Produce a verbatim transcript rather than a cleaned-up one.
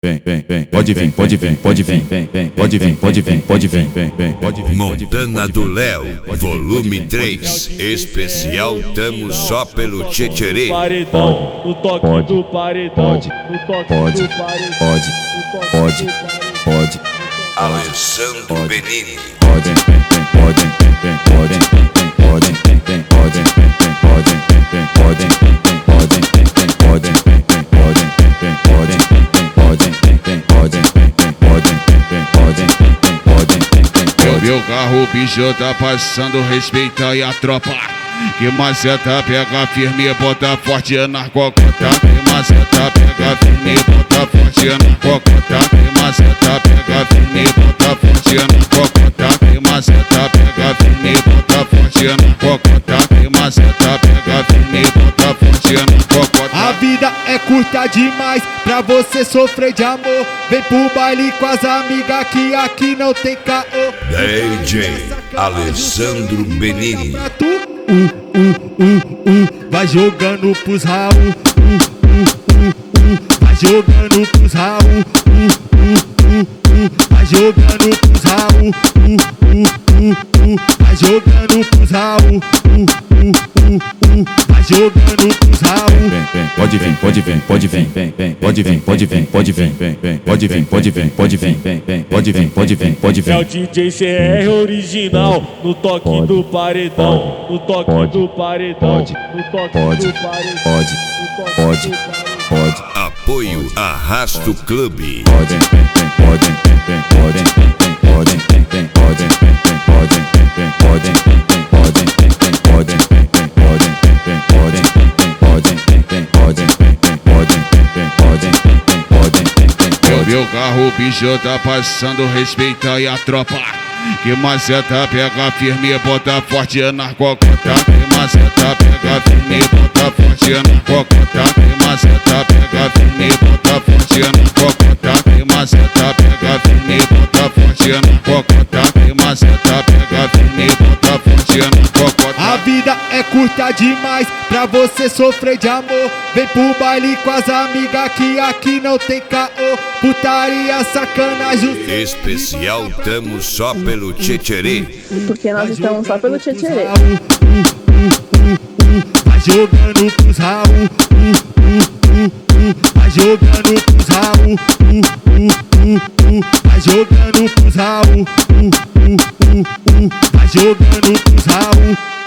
Vem, vem, vem, pode vir, pode vir, pode vir, vem, vem, pode vir, pode vir, pode vir, vem, vem, pode vir. Montana do Léo, volume três, especial Tamo Só Pelo Tchetcherê. No toque do paredão, Pode, no toque pode, do paredão, pode, pode, pode, Alessandro Benini. pode, vem, vem, pode, vem, vem, pode, vem, vem, pode, vem, vem, pode, vem, vem, pode, vem, vem, pode, vem, vem, pode, vem, vem, pode, vem, vem, pode, vem, vem, pode, vem, vem, pode, vem, vem, pode, vem, vem, pode, vem, vem, pode, vem, vem, pode, vem, vem, pode. Meu carro, o bicho tá passando, respeita aí a tropa. Que maceta pega firme, bota forte na cocota. Que maceta pega firme, bota forte na cocota. Que maceta pega firme, bota forte na cocota. Que maceta pega firme, bota forte na cocota. Que maceta pega firme, bota forte na cocota. A vida é curta demais pra você sofrer de amor. Vem pro baile com as amigas que aqui não tem caô. D J Alessandro Benini. Uh, uh, uh, uh, vai jogando pros Raul. Uh, uh, uh, uh, vai jogando pros Raul. Uh, uh, uh, uh, vai jogando pros Raul. Uh, uh, uh, uh, vai jogando pros Raul. Uh, uh, uh, uh, vai jogando pros Raul. Vem, vem, pode vir, pode vir, pode vir, vem, vem, pode vir, pode vir, pode vir, vem, vem, pode vir, pode vir, pode vir, vem, vem, pode vir, pode vir, pode vir. É o D J C R original, no toque do paredão, no toque do paredão, no toque Pode, do paredão, pode, pode, pode, Apoio Arrasto Clube. pode, vem, vem, pode, vem, vem, pode, vem, vem, pode, vem, vem, pode, vem, vem, pode, vem, vem, pode, vem, vem, pode, vem, vem, pode, vem, vem, pode, vem, vem, pode, vem, vem, pode, vem, vem, pode, vem, vem, pode, vem, vem, pode, vem, vem, pode, vem, vem, pode. Meu carro, o bicho tá passando, respeita aí a tropa. Que maceta pega firme, bota forte na cocota. Que maceta pega firme, bota forte na cocota. Que maceta pega firme, bota forte na cocota. Que maceta pega firme, bota forte na cocota. Que maceta pega firme, bota forte na cocota. A vida é curta demais pra você sofrer de amor. Vem pro baile com as amigas que aqui não tem caô. Putaria, sacanagem. Especial Tamo Só Pelo Tchetcherê. Porque nós estamos só pelo Tchetcherê. Uh, uh, uh, uh, vai jogando pros Raul. Uh, uh, uh, uh, vai jogando pros Raul. Uh, uh, uh, uh, vai jogando pros Raul. Uh, uh, uh, uh, vai jogando pros Raul.